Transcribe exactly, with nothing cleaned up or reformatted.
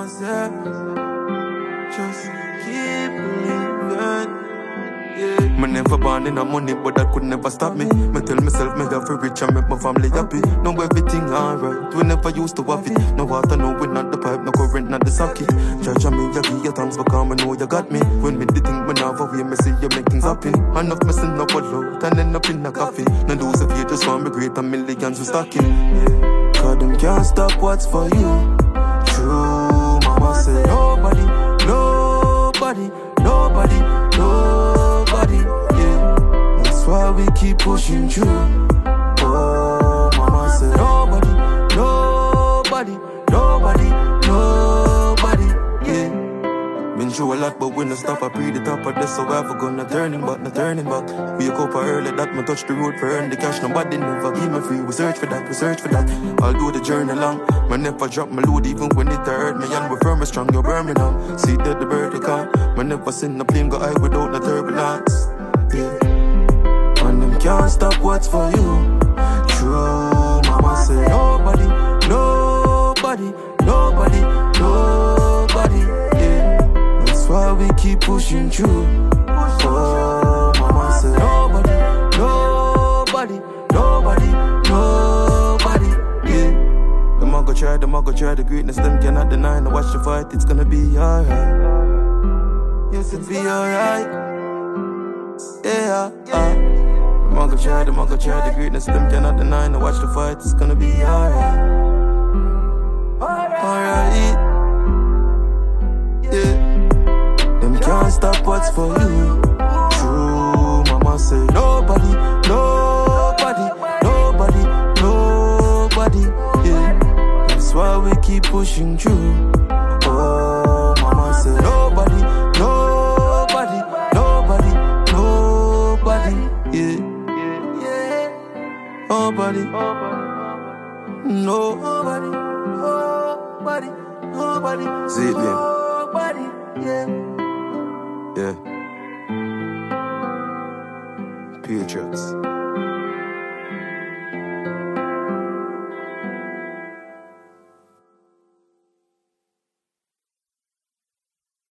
mama said, just keep believing. Yeah. Me never born in a money, but that could never stop me. Me tell myself me have to rich and make my family happy. Know everything alright, we never used to have it. No water, no wind, not the pipe, no current, not the socket. Judge me, you give your thanks because I know you got me. When me did think me never way, me see you make things happen. Enough messing up a load and end up in a coffee. No lose if you just want me great and millions we stacking. Yeah. Cause them can't stop what's for you. True, mama say nobody, nobody, nobody, nobody, yeah. That's why we keep pushing through. Oh, mama say nobody, nobody, nobody, nobody, yeah. Been through a lot, but we no stop. I pre the top of this, so I ever gonna turning back, no turning back. We a couple early that me touch the road for earn the cash. Nobody never give me free. We search for that, we search for that. I'll do the journey long. Me never drop my load even when it hurt me. And we firm and strong, you're burning on. See that the bird we can't. Me never seen a plane go high without no turbulence. Yeah. And them can't stop what's for you. True, mama say nobody, nobody, nobody, nobody, yeah. That's why we keep pushing through. Oh, mama say nobody, nobody, nobody, nobody, yeah. Them I go try, them I go try the greatness, them cannot deny. Now watch the fight, it's gonna be alright. Yes, it'll be alright. Yeah, uh. Them I go try, them I go try the greatness, them cannot deny. Now watch the fight, it's gonna be alright. Alright, yeah. Them can't stop what's for you. True, mama say nobody, nobody, nobody, nobody, yeah. That's why we keep pushing through. Oh, mama say nobody, nobody, nobody, nobody, yeah. Nobody, nobody, nobody, nobody. See it, man. Nobody, yeah. Yeah. Patriots.